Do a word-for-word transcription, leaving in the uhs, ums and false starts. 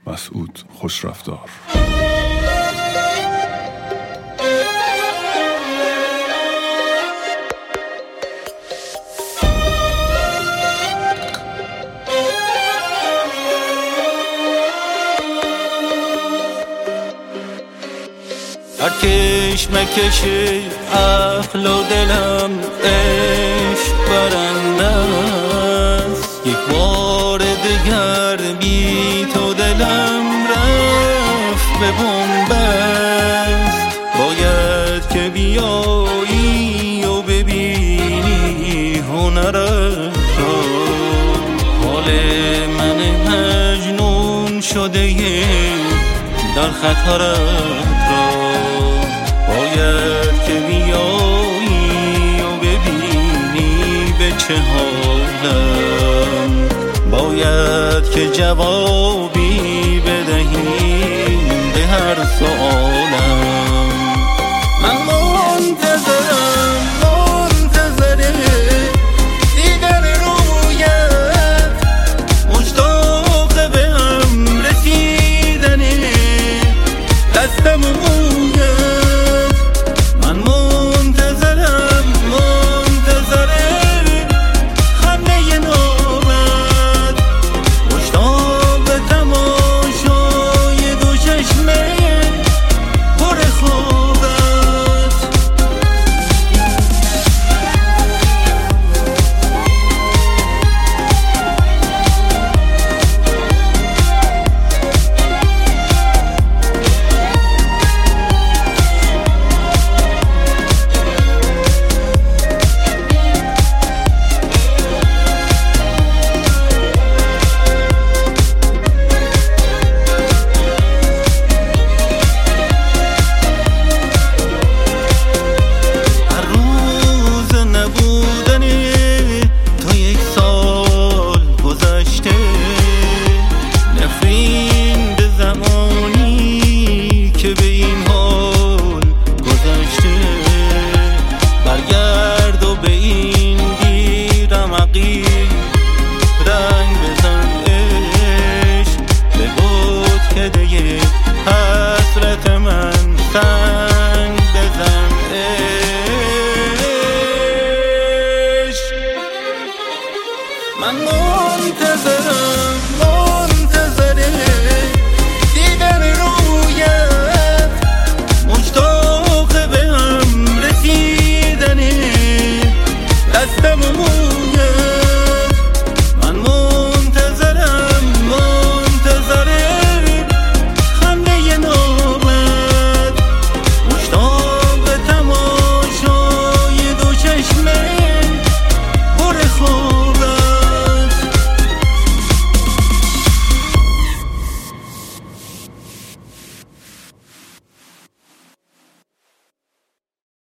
مسعود خوشرفتار. هر کشمکش عقل و دلم عشق برنده است، یک بار دیگر بی تو دلم رفت به بنبست. باید که بیایی و ببینی هنرت را، حال من مجنون شده در خطرت را. باید که بیایی و ببینی به چه حالم، باید که جوابی